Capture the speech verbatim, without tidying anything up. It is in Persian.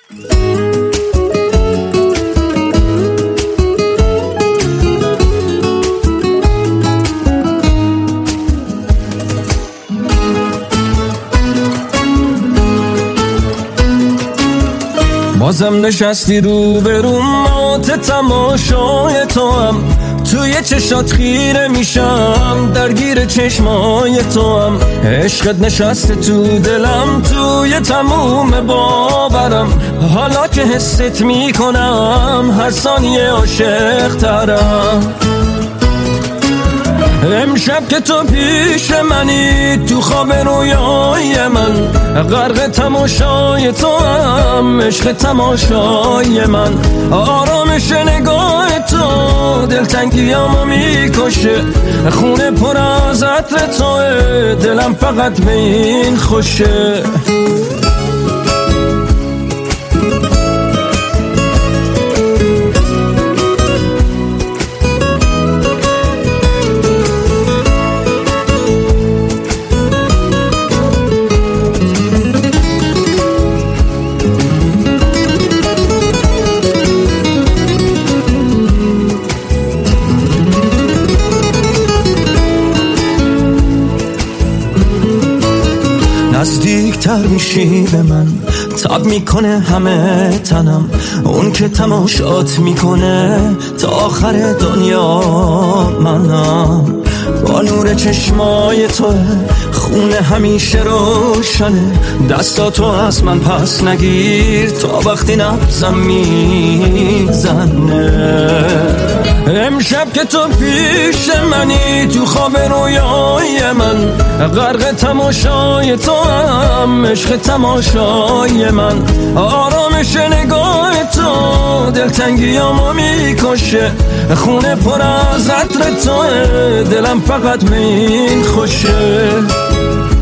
بازم نشستی رو به رو مات تماشای تو هم، توی چشات خیره میشم درگیر چشمای تو هم، عشقت نشسته تو دلم توی تموم باورم، حالا که حست میکنم هر ثانیه عاشق ترم. امشب که تو پیش منی تو خواب رویای من، غرق تماشای تو هم عشق تماشای من، آرامش نگاه تو دلتنگیامو میکشه، خونه پر از عطر توه دلم فقط به این خوشه. نزدیکتر میشی به من، تاب میکنه همه تنم، اون که تماشات میکنه تا آخر دنیا منم، با نور چشمای تو خونه همیشه روشنه، دستاتو از من پس نگیر تا وقتی نبزم میزنه. امشب که تو پیش منی تو خواب رویای من، غرق تماشای تو هم عشق تماشای من، آرامش نگاه تو دلتنگیامو میکشه، خونه پر از عطر توه دلم فقط به این خوشه.